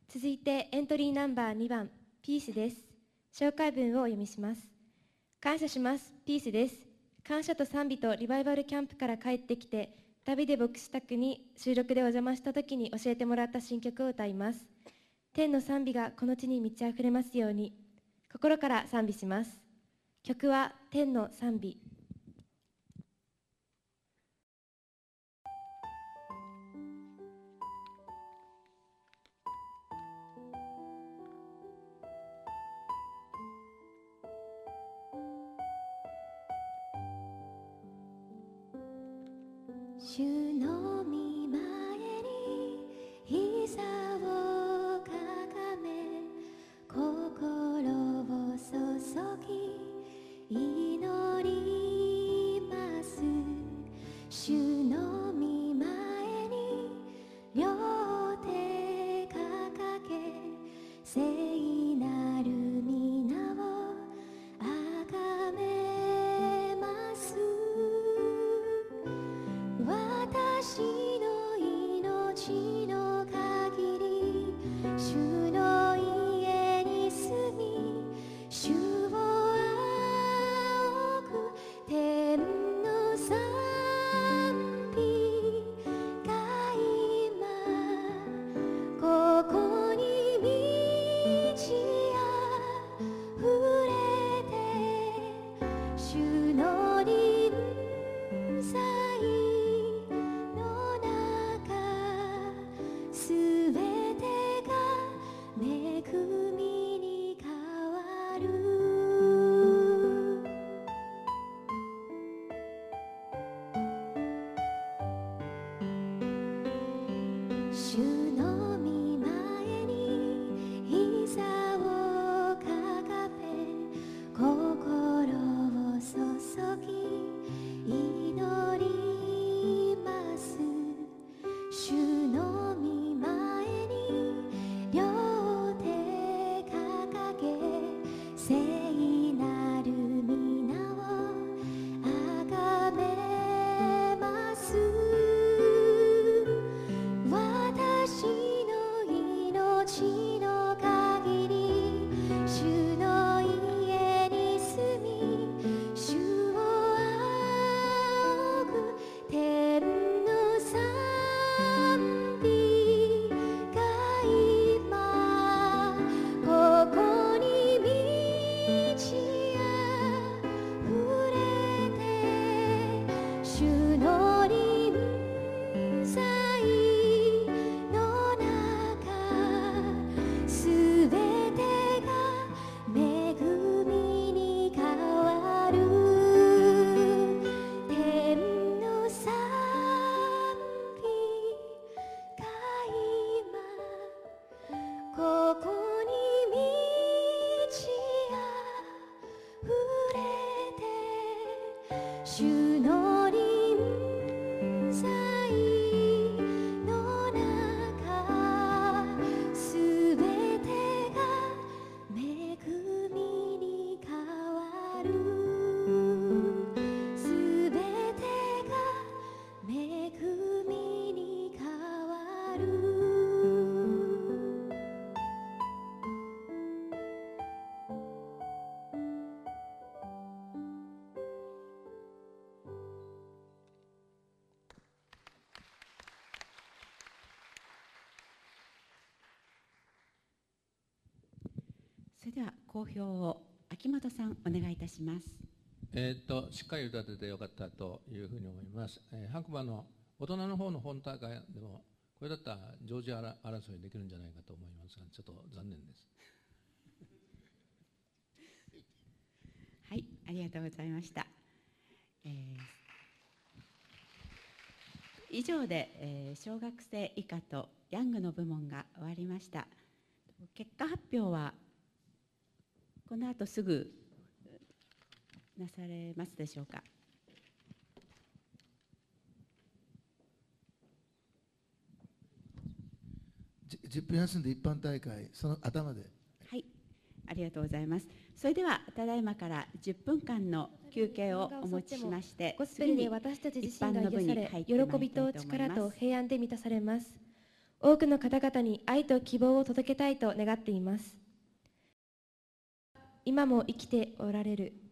続いてエントリーナンバー2番ピースです。紹介文をお読みします。感謝します、ピースです。感謝と賛美とリバイバルキャンプから帰ってきて、旅で牧師宅に収録でお邪魔した時に教えてもらった新曲を歌います。天の賛美がこの地に満ち溢れますように。心から賛美します。曲は天の賛美。 主の御前に膝をかがめ、心を注ぎ祈ります。主の御前に両手掲げ、聖なる皆をあがめます。私の命の限り主の家に住み、主を仰ぐ天の賛美が今ここに満ち溢れて、主の臨在の中、すべてが恵みに変わる。主の御前に膝をかがめ、心を注ぎ祈ります。主の御前に両手掲げ、聖なる皆をあがめます。私の命の限り主の家に住み、主を仰ぐ天の賛美が今ここに満ち溢れて、主の臨在の中、すべてが恵みに変わる。天の賛美が今ここに満ち溢れて、主の臨在の中、すべてが恵みに変わる。すべてが恵みに変わる。 それでは講評を秋元さんお願いいたします。 しっかり歌っててよかったというふうに思います。白馬の大人の方の本大会でもこれだったら常時争いできるんじゃないかと思いますが、ちょっと残念です。 はい、ありがとうございました。以上で、小学生以下とヤングの部門が終わりました。結果発表はこの後すぐなされますでしょうか。 10分休んで一般大会、その頭で。 はい、ありがとうございます。それではただいまから10分間の休憩をお持ちしまして、 ゴスペルで私たち自身が癒され、喜びと力と平安で満たされます。 多くの方々に愛と希望を届けたいと願っています。今も生きておられる